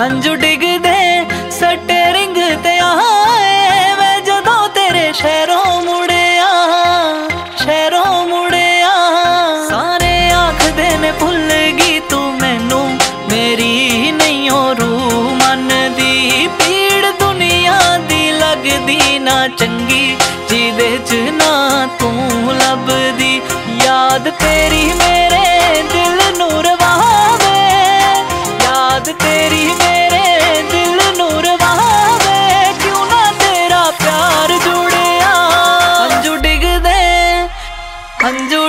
हंजू डिगदे सट्टे रिंग ते आए मैं जदों तेरे शहरों मुड़िया सारे आखदे ने भुल गई तू मैनू मेरी नहीं हो रू मन दी पीड़ दुनिया दी लगदी ना चंगी जिदे च ना तू लभदी याद तेरी मेरे दिल नू रवावे याद तेरी मेरे दिल नू रवावे क्यों ना तेरा प्यार जुड़िया हंजू डिगदे हंजू